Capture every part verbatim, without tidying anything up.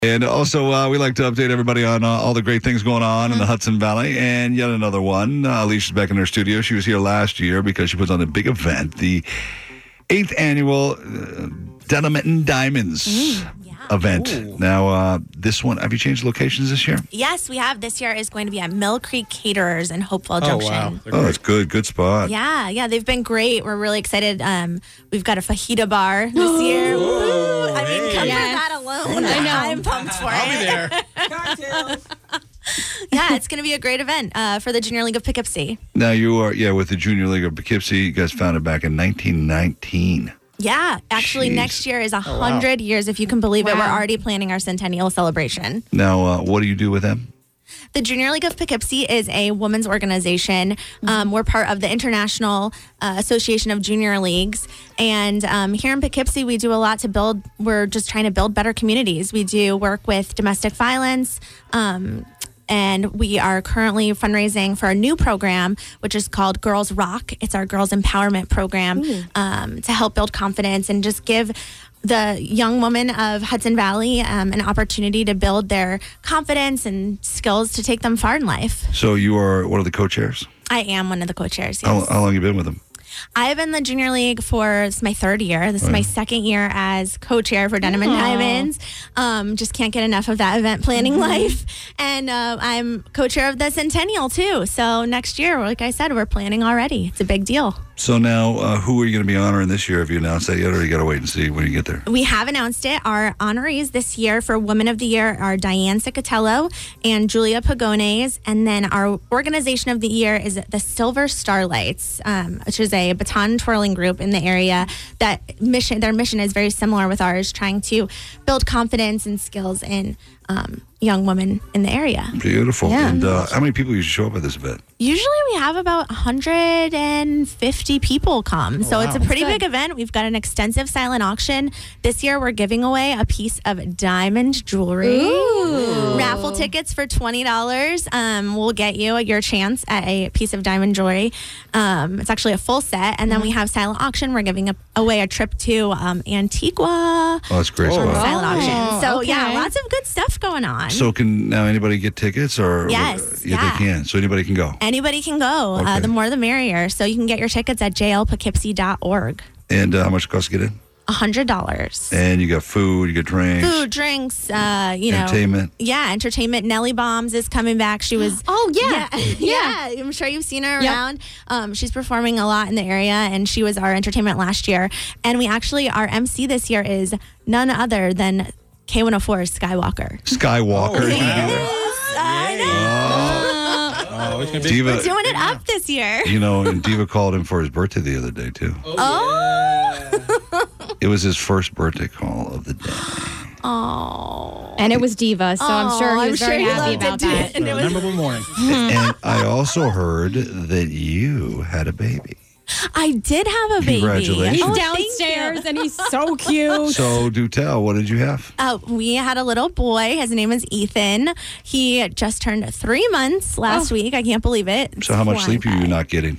And also, uh, we like to update everybody on uh, all the great things going on in the Hudson Valley. And yet another one. Uh, Alicia's back in her studio. She was here last year because she puts on a big event, the eighth annual uh, Dynamite Diamonds mm, yeah. event. Ooh. Now, uh, this one, have you changed locations this year? Yes, we have. This year is going to be at Mill Creek Caterers in Hopewell oh, Junction. Wow. Oh, that's good. Good spot. Yeah, yeah. They've been great. We're really excited. Um, we've got a fajita bar this year. Woo! I mean, hey. come Yes. for that alone. I know. I'm pumped for I'll it. be there. Cocktails. Yeah, it's going to be a great event uh, for the Junior League of Poughkeepsie. Now, you are, yeah, with the Junior League of Poughkeepsie. You guys founded back in nineteen nineteen. Yeah, actually, Jeez. next year is one Oh, wow. hundred years, if you can believe it. Wow. We're already planning our centennial celebration. Now, uh, what do you do with them? The Junior League of Poughkeepsie is a women's organization. Um, we're part of the International uh, Association of Junior Leagues. And um, here in Poughkeepsie, we do a lot to build, we're just trying to build better communities. We do work with domestic violence, um, and we are currently fundraising for a new program, which is called Girls Rock. It's our girls empowerment program um, to help build confidence and just give the young women of Hudson Valley um, an opportunity to build their confidence and skills to take them far in life. So you are one of the co-chairs? I am one of the co-chairs, yes. How, how long have you been with them? I've been in the Junior League for, this is my third year. This is my second year as co-chair for Denim and Diamonds. Um, just can't get enough of that event planning life. And uh, I'm co-chair of the Centennial, too. So next year, like I said, we're planning already. It's a big deal. So now, uh, who are you going to be honoring this year? Have you announced that yet, or you got to wait and see when you get there? We have announced it. Our honorees this year for Women of the Year are Diane Cicatello and Julia Pagones. And then our organization of the year is the Silver Starlights, um, which is a baton twirling group in the area. That mission, their mission is very similar with ours, trying to build confidence and skills in um, young women in the area. Beautiful. Yeah. And uh, how many people usually show up at this event? Usually we have about one hundred fifty people come. So wow. it's a pretty That's big good. event. We've got an extensive silent auction. This year we're giving away a piece of diamond jewelry. Ooh. Raffle tickets for twenty dollars um, will get you your chance at a piece of diamond jewelry. Um, it's actually a full set. And then we have silent auction. We're giving a, away a trip to um, Antigua. Oh, that's great Oh, spot. wow. Silent auction. So okay. yeah, lots of good stuff going on. So can now anybody get tickets, or Yes, yeah, yeah. they can. So anybody can go. Anybody can go. Okay. Uh, the more the merrier. So you can get your tickets at j l poughkeepsie dot org. And uh, how much it costs to get in? one hundred dollars. And you got food, you got drinks, Food, drinks, uh, you know. entertainment. Yeah, entertainment. Nellie Bombs is coming back. She was. Oh, yeah. Yeah. yeah. I'm sure you've seen her Yep. around. Um, she's performing a lot in the area, and she was our entertainment last year. And we actually, our M C this year is none other than K one oh four's Skywalker. Skywalker. Oh, is gonna be wow. there. I know. Oh, it's gonna be Diva, We're doing it up this year. you know, and Diva called him for his birthday the other day too. Oh. It was his first birthday call of the day. Oh. And it was Diva, so I'm sure he I'm was sure very he happy loved it, about too. that. And a it was- memorable morning. And I also heard that you had a baby. I did have a baby. Congratulations. He's Oh, thank you. downstairs and he's so cute. So do tell, what did you have? Uh, we had a little boy. His name is Ethan. He just turned three months last Oh. week. I can't believe it. So how much It's sleep are flying you by. not getting?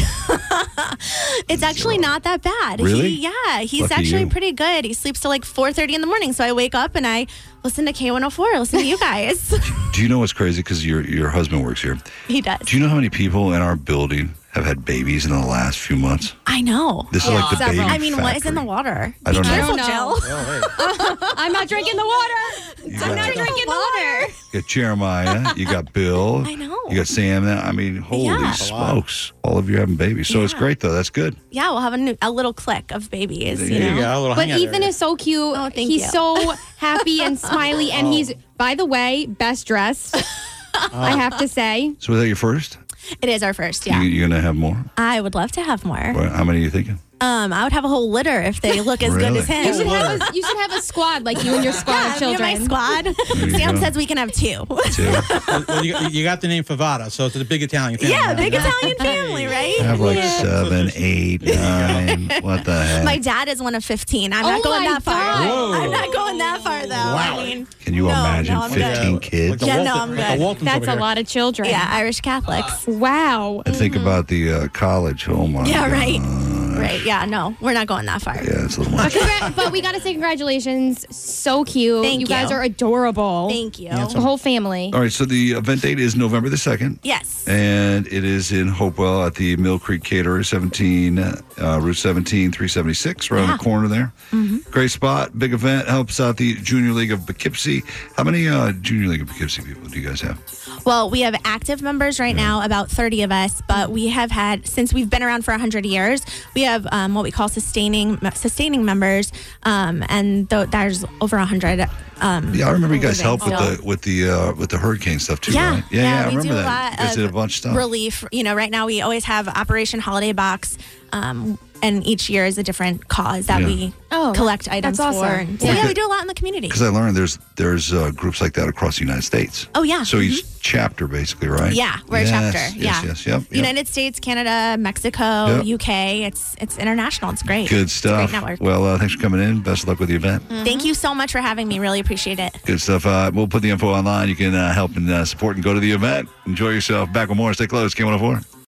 It's actually not that bad. Really? He, yeah, he's Lucky actually you. pretty good. He sleeps till like four thirty in the morning. So I wake up and I listen to K one oh four, listen to you guys. Do you know what's crazy? Because your your husband works here. He does. Do you know how many people in our building have had babies in the last few months? I know. This is like the baby I mean, what is in the factory. water? I don't Be know. careful, I Jill. don't know. I'm not drinking the water. You I'm got, not drinking the water. you got Jeremiah, you got Bill. I know. You got Sam. I mean, holy Yeah. smokes. All of you having babies. So it's Yeah. great, though. That's good. Yeah, we'll have a, new, a little click of babies. You There know? you Yeah, a little But hangout Ethan area. is so cute. Oh, thank he's you. so happy and smiley, and Oh. he's, by the way, best dressed. I have to say. So is that your first? It is our first. Yeah, You, you're going to have more? I would love to have more. Well, how many are you thinking? Um, I would have a whole litter if they look as Really? good as him. You should have a, you should have a squad like you and your squad Yeah, of me and children. my squad. you Sam go. says we can have two. Two. Well, you, you got the name Favada, so it's a big Italian family. Yeah, right? big Italian family, I right? have like seven, eight, nine. What the heck? My dad is one of fifteen. I'm Oh not going my that far. God. Whoa. I'm not going that far, though. Wow. I mean, Can you no, imagine no, I'm fifteen good. kids? Like the Yeah, no, Walton- I'm like the good. Waltons That's over a here. lot of children. Yeah, Irish Catholics. Wow. And think about the uh, college. Oh, my Yeah, God. right. Right. Yeah. No, we're not going that far. Yeah, it's a little much. But, congra- but we got to say congratulations. So cute. Thank you guys you. are adorable. Thank you. The whole family. All right, so the event date is November the second. Yes. And it is in Hopewell at the Mill Creek Caterer, seventeen, uh, Route seventeen, three seventy-six, right on Yeah. the corner there. Mm-hmm. Great spot, big event, helps out the Junior League of Poughkeepsie. How many uh, Junior League of Poughkeepsie people do you guys have? Well, we have active members right now, about thirty of us, but we have had, since we've been around for one hundred years, we have um, what we call sustaining sustaining members, um, and th- there's over one hundred. Um, Yeah, I remember you guys living helped with still. the with the uh, with the hurricane stuff too, Yeah, right? Yeah, yeah, I we remember do a that. lot You guys of did a bunch of stuff. relief. You know, right now we always have Operation Holiday Box, um, and each year is a different cause that Yeah. we Oh, collect items that's for. awesome. And so Yeah. yeah, we do a lot in the community. Because I learned there's there's uh, groups like that across the United States. Oh yeah. So each chapter, basically, right? Yeah, we're Yes, a chapter. Yes, yeah. yes, yep, yep. United States, Canada, Mexico, Yep. U K. It's it's international. It's great. Good It's a great stuff. network. Well, uh, thanks for coming in. Best of luck with the event. Thank you so much for having me. Really appreciate it. Good stuff. Uh, we'll put the info online. You can uh, help and uh, support and go to the event. Enjoy yourself. Back with more. Stay close. K one oh four.